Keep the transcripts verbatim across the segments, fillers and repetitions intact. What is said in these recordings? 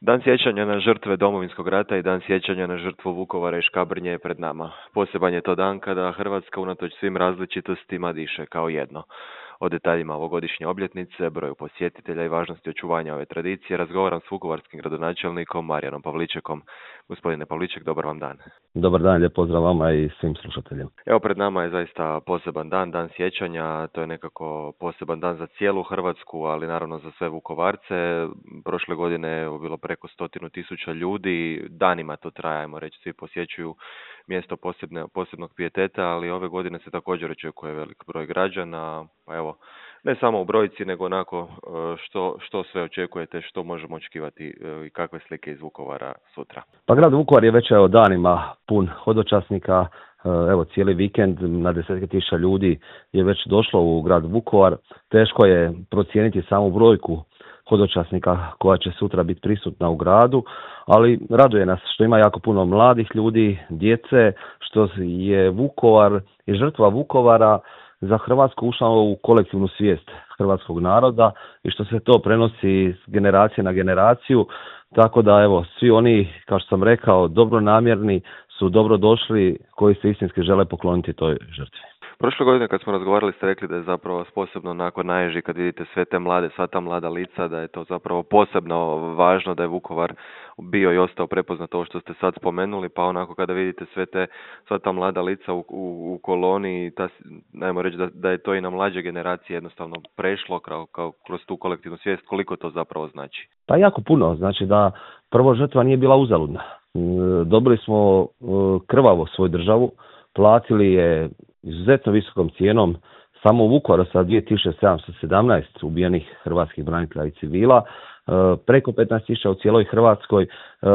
Dan sjećanja na žrtve Domovinskog rata i dan sjećanja na žrtvu Vukovara i Škabrnje je pred nama. Poseban je to dan kada Hrvatska unatoč svim različitostima diše kao jedno. O detaljima ovogodišnje obljetnice, broju posjetitelja i važnosti očuvanja ove tradicije razgovaram s vukovarskim gradonačelnikom Marijanom Pavličekom. Gospodine Pavliček, dobar vam dan. Dobar dan, lijep pozdrav vama i svim slušateljima. Evo, pred nama je zaista poseban dan, dan sjećanja. To je nekako poseban dan za cijelu Hrvatsku, ali naravno za sve Vukovarce. Prošle godine je bilo preko stotinu tisuća ljudi. Danima to traje, ajmo reći, svi posjećuju mjesto posebne, posebnog pijeteta, ali ove godine se također očekuje velik broj građana. Pa evo, ne samo u brojci, nego onako što, što sve očekujete, što možemo očekivati i kakve slike iz Vukovara sutra. Pa grad Vukovar je već evo danima pun hodočasnika. Evo cijeli vikend na desetke tisuća ljudi je već došlo u grad Vukovar. Teško je procijeniti samu brojku hodočasnika koja će sutra biti prisutna u gradu, ali raduje nas što ima jako puno mladih ljudi, djece, što je Vukovar i žrtva Vukovara za Hrvatsku ušla u kolektivnu svijest hrvatskog naroda i što se to prenosi s generacije na generaciju, tako da evo svi oni, kao što sam rekao, dobronamjerni su dobro došli koji se istinski žele pokloniti toj žrtvi. Prošle godine kad smo razgovarali ste rekli da je zapravo posebno onako naježi kad vidite sve te mlade, sva ta mlada lica, da je to zapravo posebno važno da je Vukovar bio i ostao prepoznat ovo što ste sad spomenuli, pa onako kada vidite sve te, sva ta mlada lica u, u, u koloni, ta, najmo reći da, da je to i na mlađe generacije jednostavno prešlo kao, kao kroz tu kolektivnu svijest, koliko to zapravo znači? Pa jako puno, znači da prvo žrtva nije bila uzaludna. Dobili smo krvavo svoju državu, platili je izuzetno visokom cijenom samo u Vukovaru sa dvije tisuće sedamsto sedamnaest ubijenih hrvatskih branitelja i civila, preko petnaest tisuća u cijeloj Hrvatskoj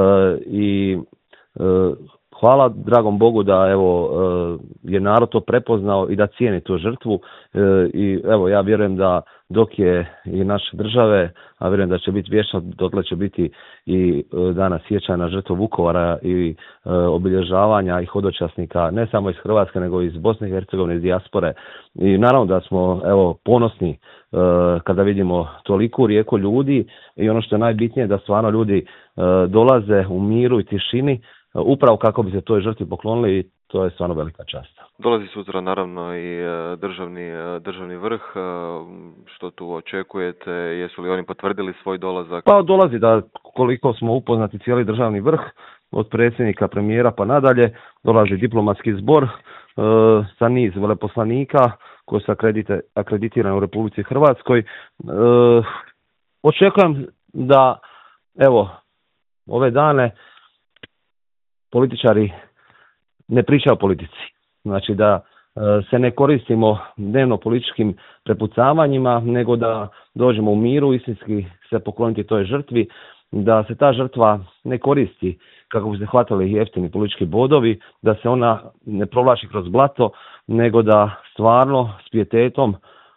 i hvala dragom Bogu da evo je narod to prepoznao i da cijeni tu žrtvu i evo ja vjerujem da dok je i naše države, a vjerujem da će biti vječno, dotle će biti i dana sjećanja na žrtvu Vukovara i obilježavanja i hodočasnika ne samo iz Hrvatske nego i iz Bosne i Hercegovine, iz dijaspore. I naravno da smo evo ponosni kada vidimo toliku rijeku ljudi i ono što je najbitnije da stvarno ljudi dolaze u miru i tišini upravo kako bi se toj žrtvi poklonili i to je stvarno velika čast. Dolazi sutra naravno i državni, državni vrh. Što tu očekujete? Jesu li oni potvrdili svoj dolazak? Pa dolazi da koliko smo upoznati cijeli državni vrh, od predsjednika, premijera pa nadalje, dolazi diplomatski zbor e, sa niz veleposlanika koji su akreditirani u Republici Hrvatskoj. E, očekujem da evo ove dane političari ne pričaju o politici. Znači da e, se ne koristimo dnevno političkim prepucavanjima, nego da dođemo u miru, istinski se pokloniti toj žrtvi, da se ta žrtva ne koristi kako bi se hvatali jeftini politički bodovi, da se ona ne provlači kroz blato, nego da stvarno s pijetetom e,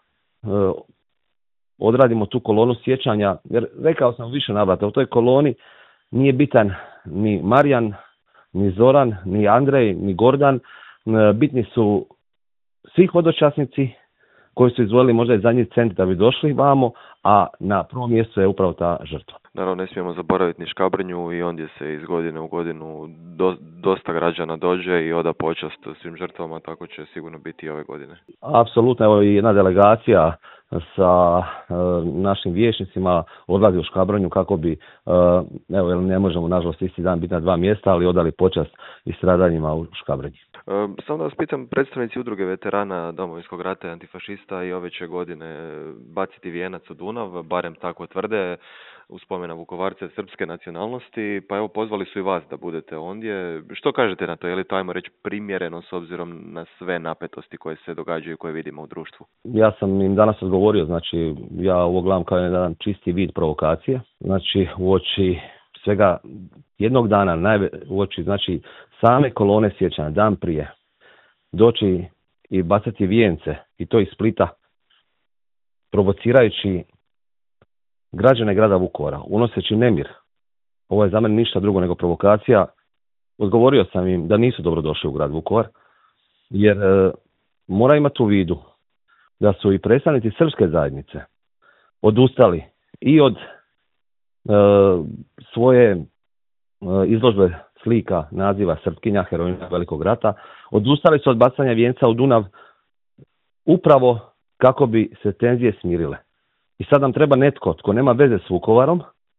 odradimo tu kolonu sjećanja. Jer rekao sam više navrata, u toj koloni nije bitan ni Marijan, ni Zoran, ni Andrej, ni Gordan, bitni su svi hodočasnici koji su izdvojili možda i zadnji cent da bi došli vamo, a na prvom mjestu je upravo ta žrtva. Naravno, ne smijemo zaboraviti ni Škabrnju i ondje se iz godine u godinu do, dosta građana dođe i oda počast svim žrtvama, tako će sigurno biti i ove godine. Apsolutno, evo i jedna delegacija sa e, našim vijećnicima odlazi u Škabrnju kako bi, e, evo ne možemo nažalost isti dan biti na dva mjesta, ali odali počast i stradanjima u Škabrnji. E, samo da vas pitam, predstavnici udruge veterana Domovinskog rata i antifašista i ove će godine baciti vijenac u Dunav, barem tako tvrde, u spomena Vukovarce srpske nacionalnosti, pa evo pozvali su i vas da budete ondje. Što kažete na to? Je li to, ajmo reći, primjereno s obzirom na sve napetosti koje se događaju i koje vidimo u društvu? Ja sam im danas odgovorio, znači ja ovo gledam kao jedan čisti vid provokacije, znači uoči svega jednog dana, najve, uoči znači same kolone sjećanja, dan prije, doći i bacati vijence i to iz Splita, provocirajući građane grada Vukovara, unoseći nemir. Ovo je za mene ništa drugo nego provokacija. Odgovorio sam im da nisu dobro došli u grad Vukovar, jer e, mora imati u vidu da su i predstavnici srpske zajednice odustali i od svoje e, izložbe slika naziva Srpkinja, herojina Velikog rata, odustali su od bacanja vijenca u Dunav upravo kako bi se tenzije smirile. I sad nam treba netko tko nema veze s Vukovarom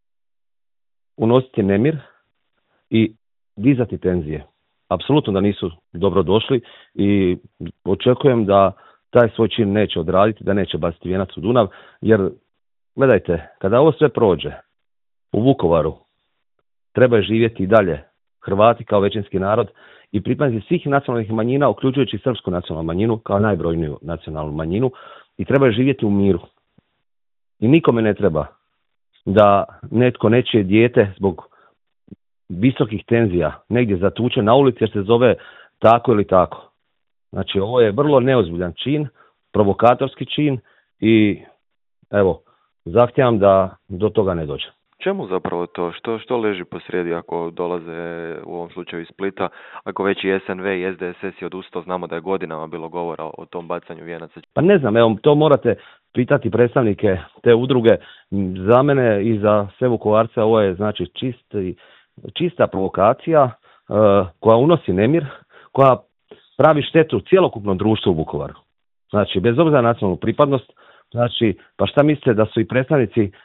unositi nemir i dizati tenzije. Apsolutno da nisu dobro došli i očekujem da taj svoj čin neće odraditi, da neće baciti vijenac u Dunav, jer gledajte, kada ovo sve prođe u Vukovaru, treba živjeti i dalje Hrvati kao većinski narod i pripadnici svih nacionalnih manjina, uključujući srpsku nacionalnu manjinu kao najbrojniju nacionalnu manjinu, i treba živjeti u miru. I nikome ne treba da netko nečije dijete zbog visokih tenzija negdje zatuče na ulici jer se zove tako ili tako. Znači, ovo je vrlo neozbiljan čin, provokatorski čin i evo, zahtijevam da do toga ne dođe. Čemu zapravo to? Što, što leži posrijedi ako dolaze u ovom slučaju iz Splita? Ako već i S N V i S D S S je odustao, znamo da je godinama bilo govora o tom bacanju vijenaca. Pa ne znam, evo, to morate pitati predstavnike te udruge. Za mene i za sve Vukovarce ovo je znači čist, čista provokacija uh, koja unosi nemir, koja pravi štetu cjelokupnom društvu u Vukovaru. Znači, bez obzira na nacionalnu pripadnost, znači, pa šta mislite da su i predstavnici e,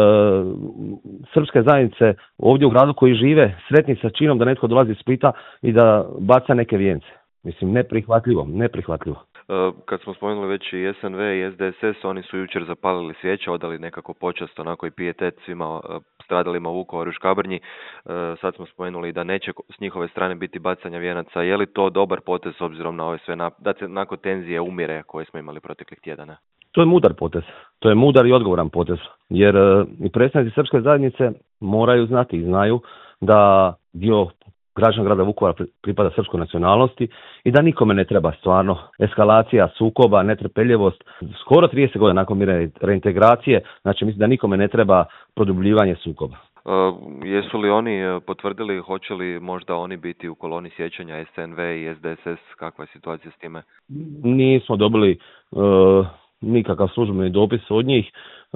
srpske zajednice ovdje u gradu koji žive sretni sa činom da netko dolazi iz Splita i da baca neke vijence? Mislim, neprihvatljivo, neprihvatljivo. Kad smo spomenuli već i S N V i S D S S, oni su jučer zapalili svijeće, odali nekako počast, onako i pijetet svima stradalima u Vukovaru i Škabrnji. Sad smo spomenuli da neće s njihove strane biti bacanja vijenaca. Je li to dobar potez s obzirom na ove sve, da se nakon tenzije umire koje smo imali proteklih tjedana? To je mudar potez. To je mudar i odgovoran potez. Jer e, i predstavnici srpske zajednice moraju znati i znaju da dio građana grada Vukovara pripada srpskoj nacionalnosti i da nikome ne treba stvarno eskalacija, sukoba, netrpeljivost. Skoro trideset godina nakon mirne reintegracije, znači mislim da nikome ne treba produbljivanje sukoba. Uh, jesu li oni potvrdili, hoće li možda oni biti u koloni sjećanja S N V i S D S S? Kakva je situacija s time? Nismo dobili uh, nikakav službeni dopis od njih.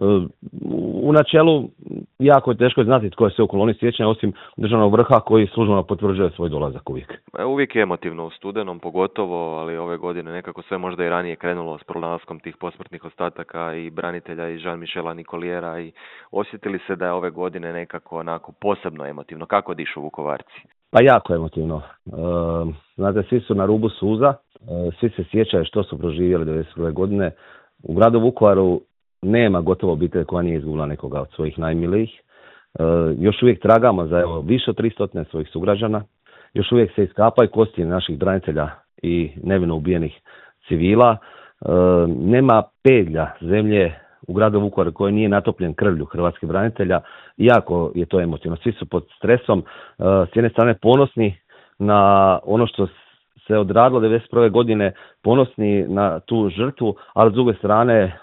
U načelu jako je teško znati tko je sve u koloni sjećanja osim državnog vrha koji službeno potvrđuje svoj dolazak uvijek. Uvijek je emotivno u studenom pogotovo, ali ove godine nekako sve možda i ranije krenulo s pronalaskom tih posmrtnih ostataka i branitelja i Jean-Michela Nicoliera i osjetili se da je ove godine nekako onako posebno emotivno. Kako dišu Vukovarci? Pa jako emotivno. E, znate, svi su na rubu suza, e, svi se sjećaju što su proživjeli devedeset prve godine. U gradu Vukovaru nema gotovo obitelj koja nije izgubila nekoga od svojih najmilijih. E, još uvijek tragamo za evo, više od tristo svojih sugrađana. Još uvijek se iskapaju kosti naših branitelja i nevino ubijenih civila. E, nema pedlja zemlje u gradu Vukovaru koji nije natopljen krvlju hrvatskih branitelja. Jako je to emotivno. Svi su pod stresom. E, s jedne strane ponosni na ono što se odradilo devedeset prve godine, ponosni na tu žrtvu, ali s druge strane e,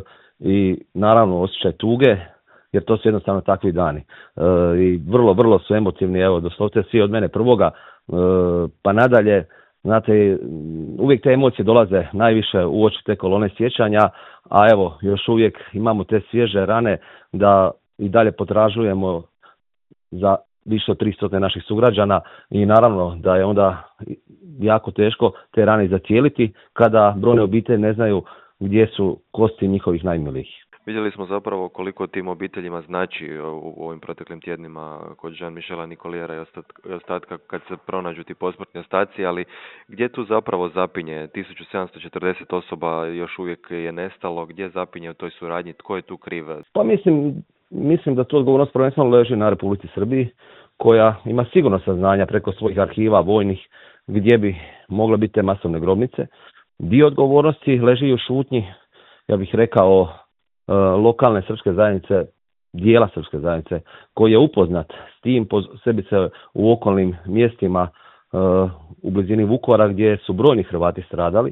i naravno osjećaj tuge, jer to su jednostavno takvi dani. E, I vrlo, vrlo su emotivni, evo, doslovce svi od mene prvoga, e, pa nadalje, znate, uvijek te emocije dolaze najviše u oči te kolone sjećanja, a evo, još uvijek imamo te svježe rane da i dalje potražujemo za više od tristo naših sugrađana i naravno da je onda jako teško te rane zacijeliti kada brojne obitelji ne znaju gdje su kosti njihovih najmilijih. Vidjeli smo zapravo koliko tim obiteljima znači u ovim proteklim tjednima kod Jean-Michela Nicoliera i ostatka kad se pronađu ti posmrtni ostaci, ali gdje tu zapravo zapinje? tisuću sedamsto četrdeset osoba još uvijek je nestalo, gdje zapinje u toj suradnji, tko je tu kriv? Pa mislim, mislim da tu odgovornost prvenstveno leži na Republici Srbiji, koja ima sigurno saznanja preko svojih arhiva vojnih gdje bi mogle biti te masovne grobnice. Dio odgovornosti leži u šutnji, ja bih rekao, lokalne srpske zajednice, dijela srpske zajednice, koji je upoznat s tim, posebice u okolnim mjestima u blizini Vukovara gdje su brojni Hrvati stradali.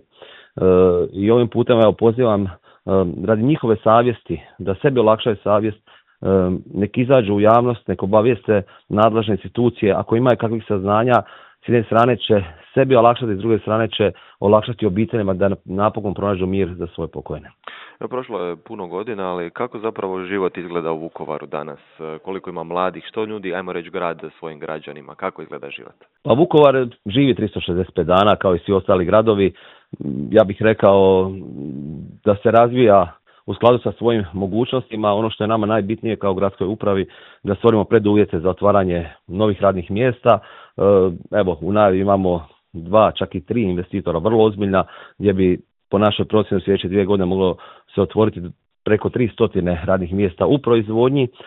I ovim putem evo, pozivam radi njihove savjesti, da sebi olakšaju savjest, nek izađu u javnost, nek obavijeste nadležne institucije, ako imaju kakvih saznanja, s jedne strane će sebi olakšati, s druge strane će olakšati obiteljima da napokon pronađu mir za svoje pokojne. Ja, prošlo je puno godina, ali kako zapravo život izgleda u Vukovaru danas? Koliko ima mladih? Što nudi, ajmo reći, grad svojim građanima? Kako izgleda život? Pa Vukovar živi tristo šezdeset pet dana kao i svi ostali gradovi. Ja bih rekao da se razvija u skladu sa svojim mogućnostima. Ono što je nama najbitnije kao gradskoj upravi, da stvorimo preduvjete za otvaranje novih radnih mjesta. Evo, u najavi imamo dva, čak i tri investitora vrlo ozbiljna, gdje bi po našoj procjeni u sljedeće dvije godine moglo se otvoriti preko tristo radnih mjesta u proizvodnji. E,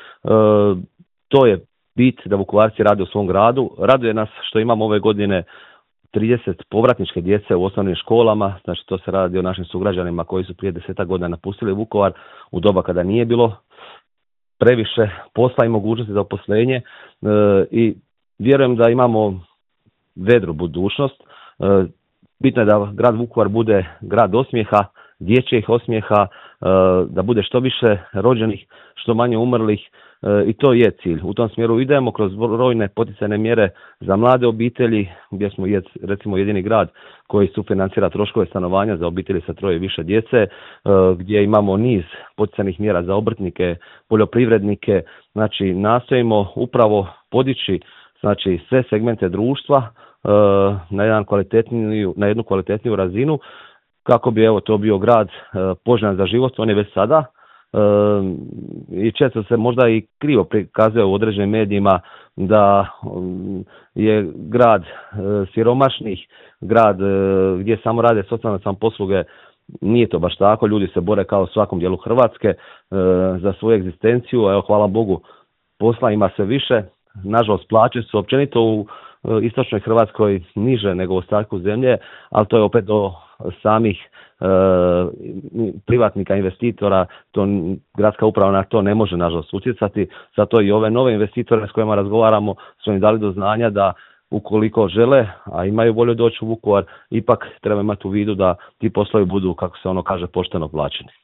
to je bit da Vukovarci rade u svom gradu. Raduje nas što imamo ove godine trideset povratničke djece u osnovnim školama, znači to se radi o našim sugrađanima koji su prije desetak godina napustili Vukovar u doba kada nije bilo previše posla i mogućnosti za uposlenje e, i vjerujem da imamo vedru budućnost. E, bitno je da grad Vukovar bude grad osmijeha, dječjih osmijeha, e, da bude što više rođenih, što manje umrlih e, i to je cilj. U tom smjeru idemo kroz brojne poticajne mjere za mlade obitelji, gdje smo recimo jedini grad koji sufinancira troškove stanovanja za obitelji sa troje i više djece, e, gdje imamo niz poticajnih mjera za obrtnike, poljoprivrednike. Znači nastojimo upravo podići znači sve segmente društva e, na jedan kvalitetniju, na jednu kvalitetniju razinu, kako bi evo to bio grad e, poželjan za život. On je već sada e, i često se možda i krivo prikazuje u određenim medijima da um, je grad e, siromašnih, grad e, gdje samo rade socijalne samoposluge. Nije to baš tako, ljudi se bore kao u svakom dijelu Hrvatske e, za svoju egzistenciju. Evo, hvala Bogu, posla ima sve više. Nažalost, plaće su općenito u e, istočnoj Hrvatskoj niže nego u ostatku zemlje, ali to je opet do samih e, privatnika, investitora. To gradska uprava na to ne može nažalost utjecati. Zato i ove nove investitore s kojima razgovaramo su im dali do znanja da ukoliko žele, a imaju volju doći u Vukovar, ipak treba imati u vidu da ti poslovi budu, kako se ono kaže, pošteno plaćeni.